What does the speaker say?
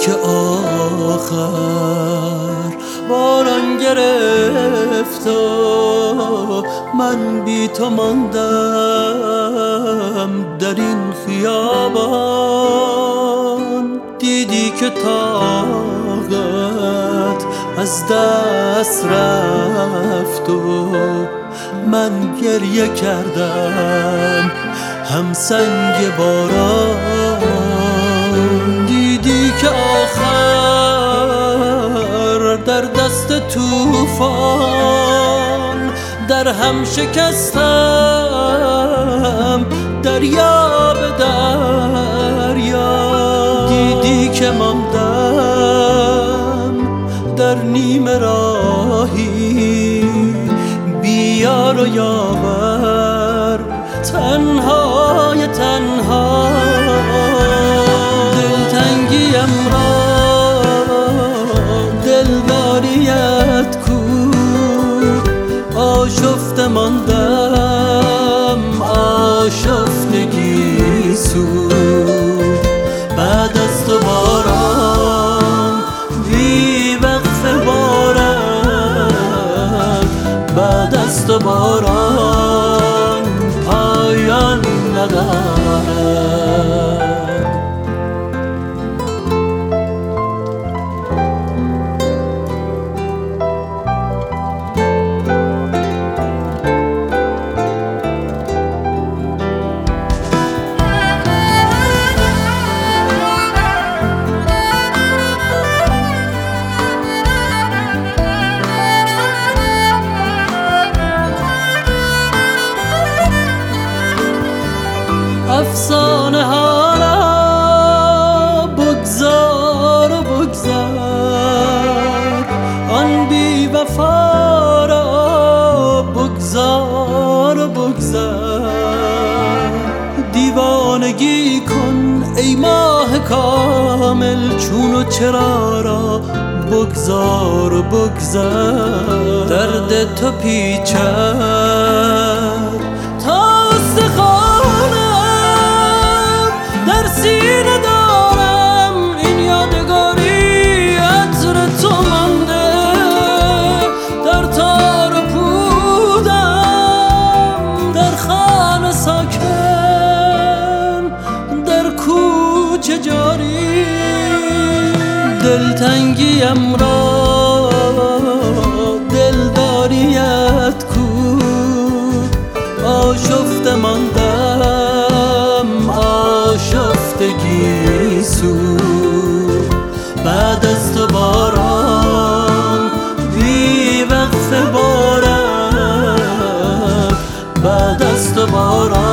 که آخر باران گرفت و من بی تو ماندم در این خیابان. دیدی که طاقت از دست رفت و من گریه کردم هم سنگ باران. دیدی که آخر در دست طوفان در هم شکستم دریا به دریا. دیدی که ماندم در نیمه راهی بی یار و یاور، تنهای تنها. دلتنگیم را دلداریت کو، آشفته ماندم آشفتگی سود. بعد از تو باران بی وقفه بارد، بعد از تو باران پایان ندارد. افسانه ها را بگذار و بگذار، آن بی وفا را بگذار و بگذار. دیوانگی کن ای ماه کامل، چون و چرا را بگذار و بگذار. درد تو پیچد تا استخوانم، در سینه دارم این یادگاری عطر تو مانده. در تار و پودم در خانه ساکن، در کوچه جاری. دلتنگیم را دلداریت کو، آشفته ماندم آشفتگی سود. بعد از تو باران بی وقفه بارد، بعد از تو باران